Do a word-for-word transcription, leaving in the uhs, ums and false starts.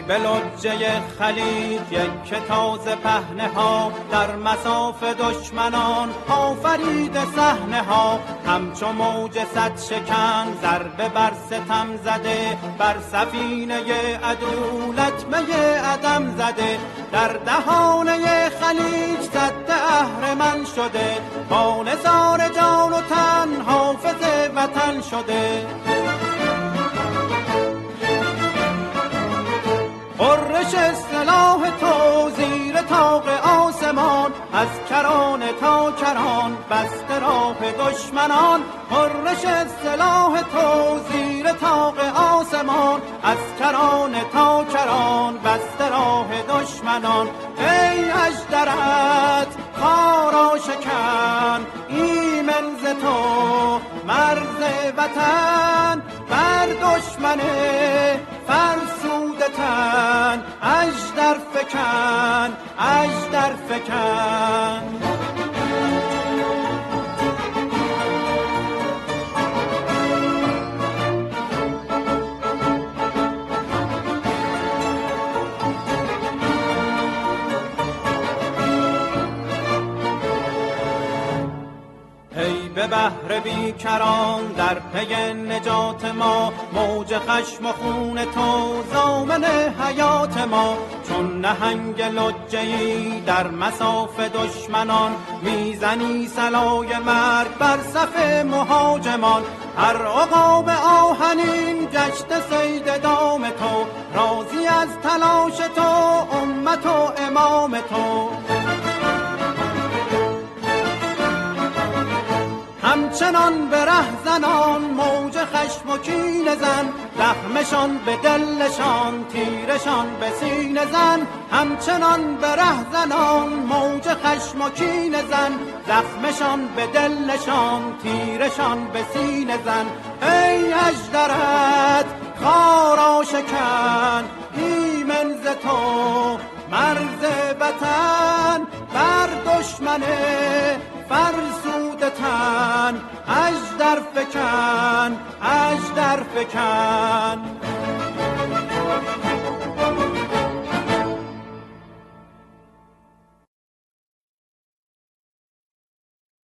به لجه خلیج یک تازه پهنه ها، در مصاف دشمنان آفرید صحنه ها. همچو موج صد شکن ضربه بر ستم زده، بر سفینه عدو لطمه عدم زده. در دهانه خلیج سد اهرمن شده، با نثار جان و تن حافظ وطن شده. غرش سلاح تو زیر طاق آسمان، از کران تا کران بسته راه دشمنان. غرش سلاح تو زیر طاق آسمان، از کران تا کران بسته راه دشمنان. ای اژدرت خارا شکن، ایمن ز تو مرز وطن. بر دشمن فرسوده تن اژدر فکن، اژدر فکن. به بحر بیکران در پی نجات ما، موج خشم و خون تو ضامن حیات ما. چون نهنگ لجه‌ای در مصاف دشمنان، میزنی صلای مرگ بر صف مهاجمان. هر عقاب آهنین گشت صید دام تو، راضی از تلاش تو امت و امام تو. همچنان به رهزنان موج خشم و کینه زن، زخمشان به دلشان تیرشان به سینه زن. همچنان به رهزنان موج خشم و کینه زن، زخمشان به دلشان تیرشان به سینه زن. ای اژدرت خارا شکن، ایمن ز تو مرز وطن. بر دشمن فرسوده تن اژدر فکن، اژدر فکن.